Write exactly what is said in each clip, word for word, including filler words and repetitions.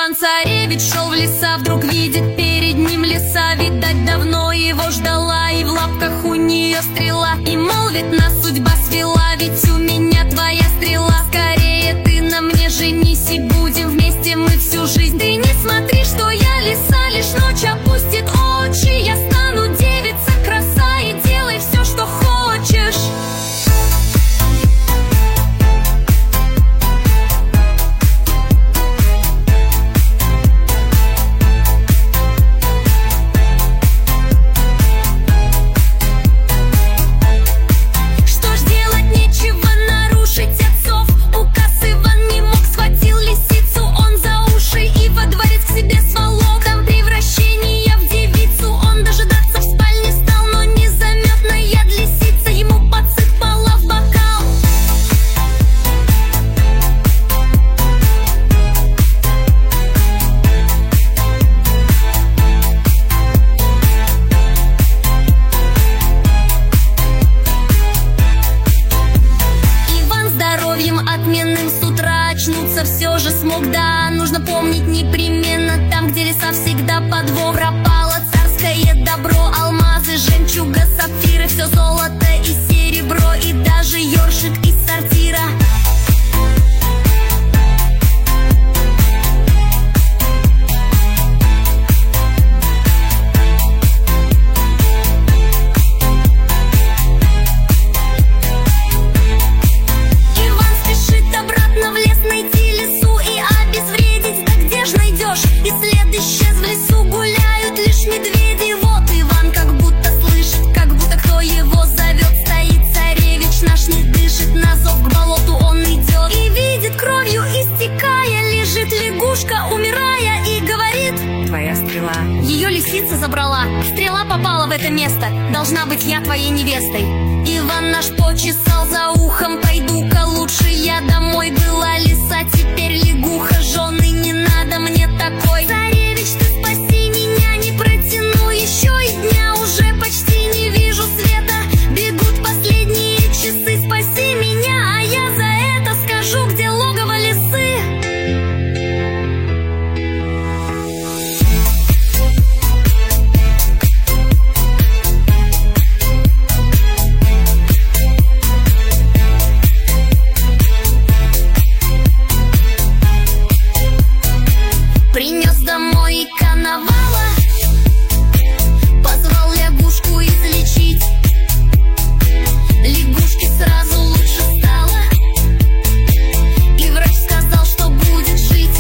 Иван-царевич шел в леса, вдруг видит перед ним лиса. Видать, давно его ждала, и в лапках у нее стрела. И молвит: нас судьба свела, ведь у меня твоя стрела. Скорее ты на мне женись, и будем вместе мы всю жизнь. Ты не смотри, что я лиса, лишь ночь опустит очи. Я стану девица краса, и делай все, что хочешь. Отменным с утра очнуться все же смог, да. Нужно помнить непременно, там, где леса, всегда подвох. Пропало царское добро, алмазы, жемчуга, сапфиры, все золото и серебро, и даже ёршик из сортира. И след исчез, в лесу гуляют лишь медведи. Вот Иван как будто слышит, как будто кто его зовет. Стоит царевич наш, не дышит, на зов к болоту он идет. И видит, кровью истекая, лежит лягушка, умирая, и говорит: твоя стрела. Ее лисица забрала, стрела попала в это место, должна быть я твоей невестой. Иван наш почесал за ухом: пойду-ка лучше я домой. Была лиса, теперь лягуха, жены не надо мне такой. Царевич, ты спаси меня, не протяну еще и дня, уже почти не вижу света, бегут последние часы. Спаси меня, а я за это скажу, где логово лисы. Принес домой и коновала, позвал лягушку излечить. Лягушке сразу лучше стало, и врач сказал, что будет жить.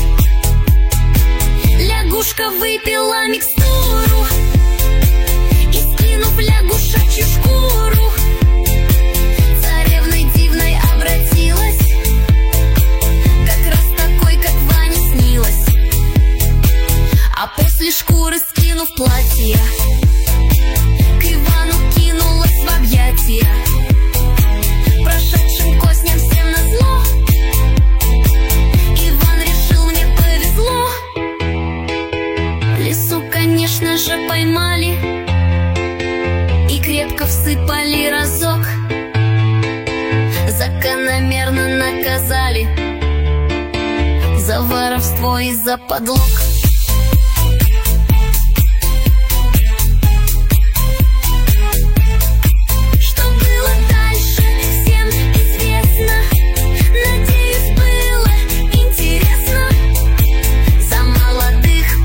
Лягушка выпила микстуру и, скинув лягушачью шкуру, царевной дивной обратилась, как раз такой, как Ване снилось. А после шкуры, скинув платье, к Ивану кинулась в объятия. Прошедшим косням всем назло, Иван решил: мне повезло. Лису, конечно же, поймали и крепко всыпали разок. Закономерно наказали за воровство и за подлог.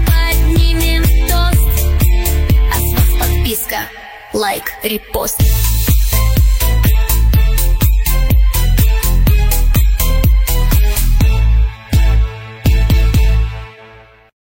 Лайк, репост.